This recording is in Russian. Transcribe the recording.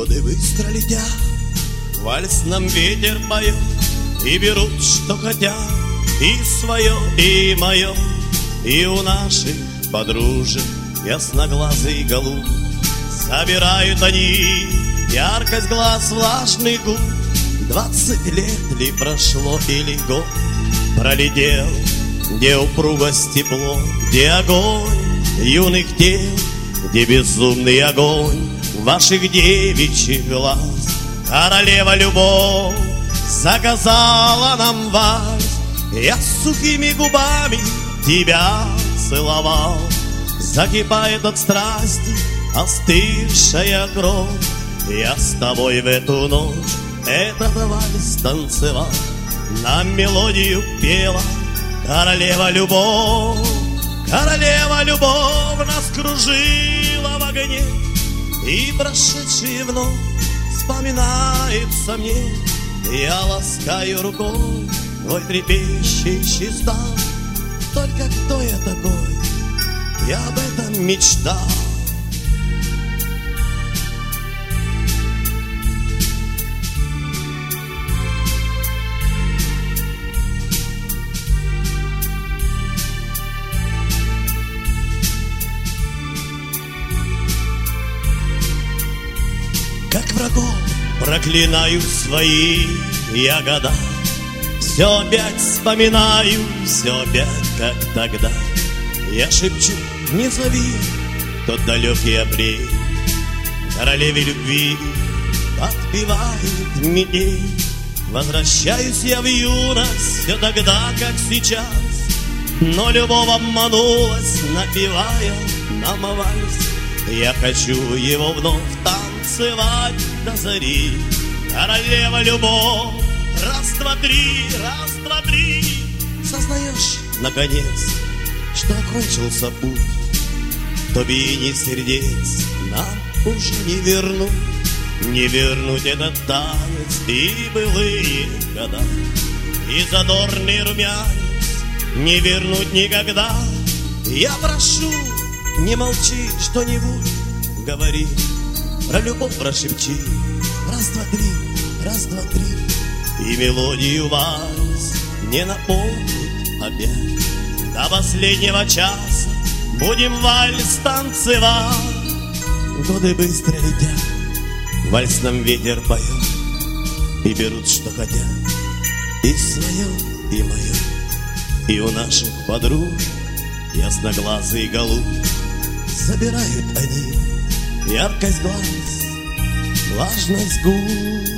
Годы быстро летят, вальс нам ветер поет, и берут, что хотят, и свое, и мое, и у наших подружек ясноглазый голубь. Собирают они яркость глаз, влажный губ. 20 лет ли прошло или год пролетел, где упругость, тепло, где огонь юных тел, где безумный огонь ваших девичьих глаз. Королева любовь заказала нам вальс, я сухими губами тебя целовал. Закипает от страсти остывшая кровь, я с тобой в эту ночь этот вальс танцевал. Нам мелодию пела королева любовь. Королева любовь нас кружила в огне, и прошедшие вновь вспоминается мне. Я ласкаю рукой твой трепещущий стан. Только кто я такой? Я об этом мечтал. Как врагов проклинаю свои я года, все опять вспоминаю, все опять как тогда. Я шепчу, не зови тот далекий апрель, королеве любви подпевает метель. Возвращаюсь я в юность, все тогда, как сейчас, но любовь обманулась, напевая нам вальс. Я хочу его вновь танцевать до зари. Королева любовь, раз, два, три, раз, два, три. Сознаешь, наконец, что окончился путь, то биение сердец нам уже не вернуть. Не вернуть этот танец и былые года, и задорный румянец не вернуть никогда. Я прошу, не молчи, что-нибудь говори, про любовь прошепчи. Раз, два, три, раз, два, три. И мелодию вальс не напомнит опять. До последнего часа будем вальс танцевать. Годы быстро летят, вальс нам ветер поет, и берут, что хотят, и свое, и мое, и у наших подруг ясноглазый голубь. Забирают они яркость глаз, влажность губ.